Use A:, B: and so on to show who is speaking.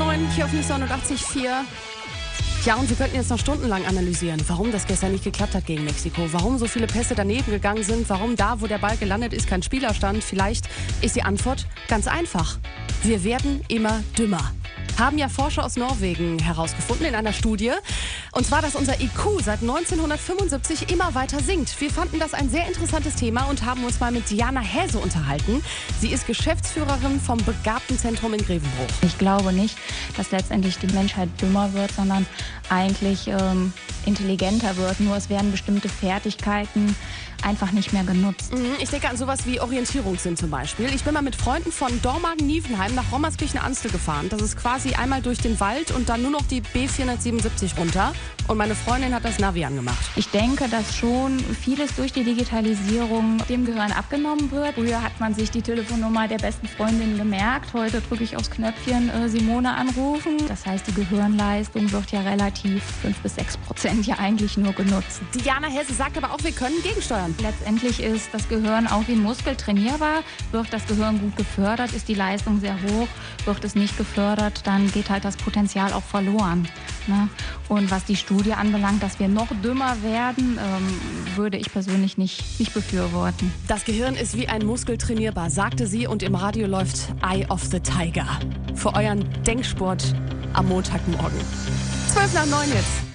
A: 9 hier auf News 89.4. Ja, und wir könnten jetzt noch stundenlang analysieren, warum das gestern nicht geklappt hat gegen Mexiko, warum so viele Pässe daneben gegangen sind, warum da, wo der Ball gelandet ist, kein Spieler stand. Vielleicht ist die Antwort ganz einfach. Wir werden immer dümmer. Haben ja Forscher aus Norwegen herausgefunden in einer Studie. Und zwar, dass unser IQ seit 1975 immer weiter sinkt. Wir fanden das ein sehr interessantes Thema und haben uns mal mit Diana Häse unterhalten. Sie ist Geschäftsführerin vom Begabtenzentrum in Grevenbruch.
B: Ich glaube nicht, dass letztendlich die Menschheit dümmer wird, sondern eigentlich intelligenter wird. Nur es werden bestimmte Fertigkeiten einfach nicht mehr genutzt.
A: Ich denke an sowas wie Orientierungssinn zum Beispiel. Ich bin mal mit Freunden von Dormagen-Nievenheim nach Rommerskirchen-Anstel gefahren. Das ist quasi einmal durch den Wald und dann nur noch die B477 runter. Und meine Freundin hat das Navi angemacht.
B: Ich denke, dass schon vieles durch die Digitalisierung dem Gehirn abgenommen wird. Früher hat man sich die Telefonnummer der besten Freundin gemerkt. Heute drücke ich aufs Knöpfchen Simone anrufen. Das heißt, die Gehirnleistung wird ja relativ 5-6% ja eigentlich nur genutzt.
A: Diana Häse sagt aber auch, wir können gegensteuern.
B: Letztendlich ist das Gehirn auch wie ein Muskel trainierbar. Wird das Gehirn gut gefördert, ist die Leistung sehr hoch. Wird es nicht gefördert, dann geht halt das Potenzial auch verloren. Ne? Und was die Studie anbelangt, dass wir noch dümmer werden, würde ich persönlich nicht befürworten.
A: Das Gehirn ist wie ein Muskel trainierbar, sagte sie, und im Radio läuft Eye of the Tiger. Für euren Denksport am Montagmorgen. 8:55 jetzt.